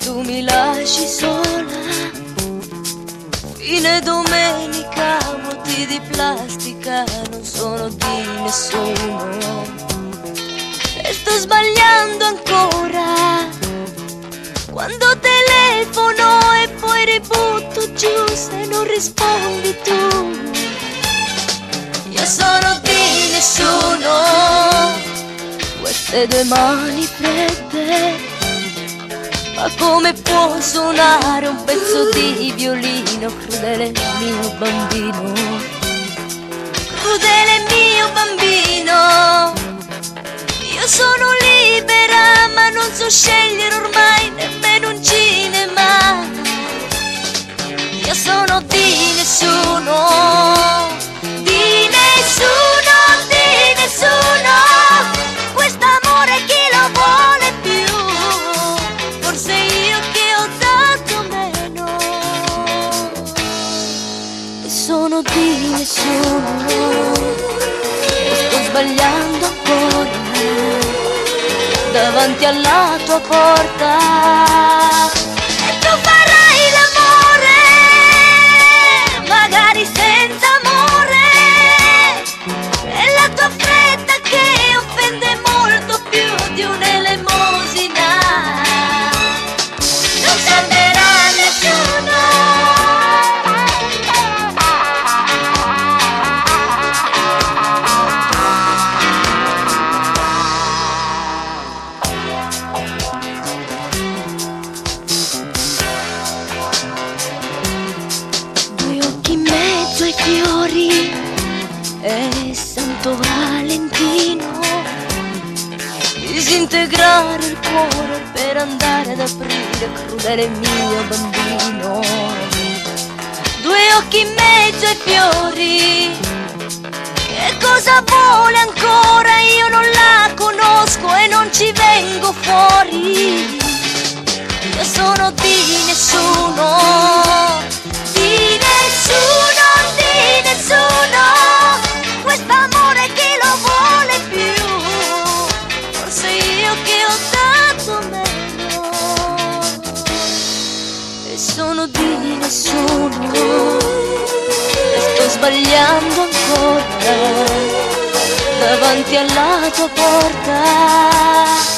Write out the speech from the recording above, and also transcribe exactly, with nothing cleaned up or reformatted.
tu mi lasci sola, fine domenica, vuoti di plastica, non sono di nessuno. E sto sbagliando ancora quando telefono e poi ributto giù se non rispondi tu. Io sono di nessuno, queste due mani fredde, ma come può suonare un pezzo di violino? Crudele mio bambino, crudele mio bambino. Io sono libera ma non so scegliere ormai nemmeno un cinema. Io sono di nessuno, di nessuno, di nessuno. Quest'amore chi lo vuole più? Forse io che ho dato meno. E sono di nessuno, e sto sbagliando ancora davanti alla tua porta. E tu farai l'amore, magari senza amore, e la tua fretta che offende molto più di un'elemosina. Non salverà nessuno. Fiori e Santo Valentino, disintegrare il cuore per andare ad aprire, crudele mio bambino. Due occhi in mezzo ai fiori, che cosa vuole ancora? Io non la conosco e non ci vengo fuori. Io sono di nessuno, di nessuno, di nessuno. Quest'amore chi lo vuole più? Forse io che ho dato meno. E sono di nessuno, e sto sbagliando ancora davanti alla tua porta.